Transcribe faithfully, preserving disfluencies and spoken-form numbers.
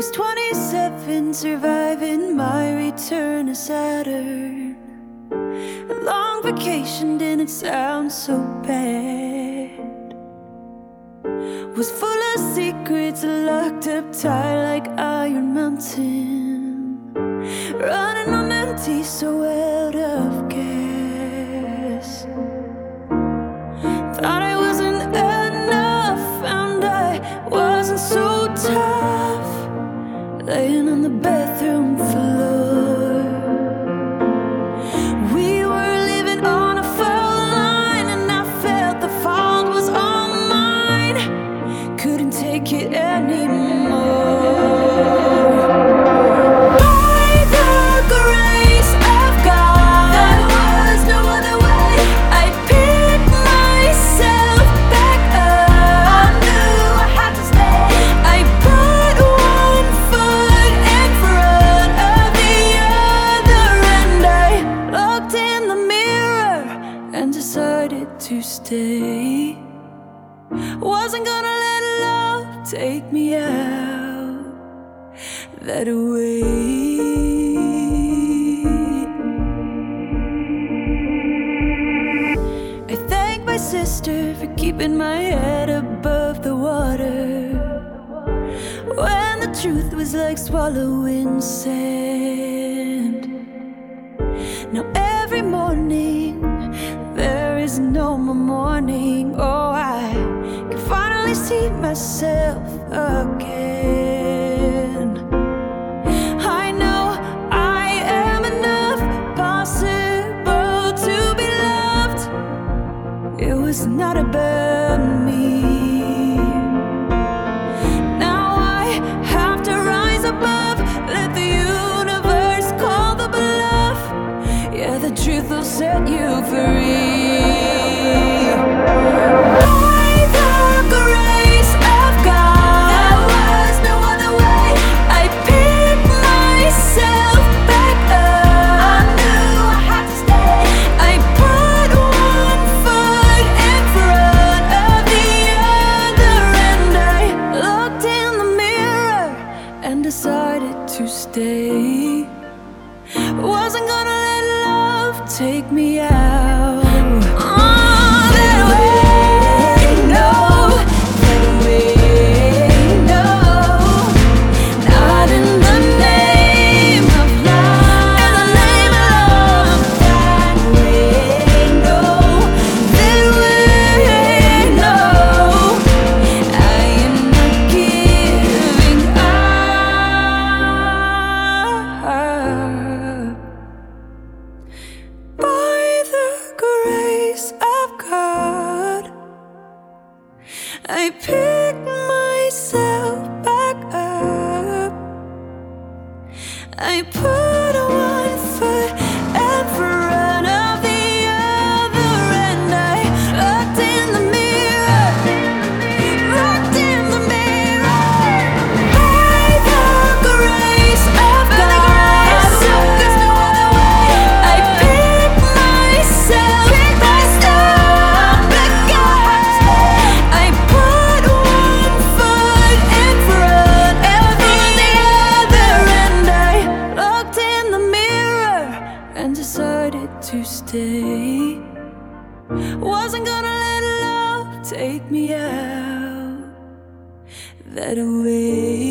Was twenty-seven, surviving my return to Saturn. A long vacation didn't sound so bad. Was full of secrets, locked up tight like Iron Mountain. Running on empty, so out of gas. Thought I wasn't enough, found I wasn't so tough. Laying on the bathroom floor, we were living on a foul line, and I felt the fault was all mine. Couldn't take it anymore. By the grace of God, there was no other way. I picked myself back up. I knew I had to stay. I put one foot in front of the other, and I looked in the mirror and decided to stay. Wasn't gonna let love take me out that way. I thank my sister for keeping my head above the water when the truth was like swallowing sand. Now every morning there is no more morning. Oh, I can finally see myself again. I know I am enough, possible to be loved. It was not about me. Now I have to rise above, let the universe call the bluff. Yeah, the truth will set you free. Decided to stay. Wasn't gonna let love take me out. Oh, that way, no, that way, no. Not in the name of love, in the name of love. That way, no, that way, no. I am not giving up. By the grace of God, I pick myself back up. I put one foot in front of the other, and I looked in the mirror, looked in the mirror. By the grace of God, there's no other way. I pick myself back up. I put one foot in front of the other, and I looked in the mirror and decided to stay. Wasn't gonna let love take me out that way.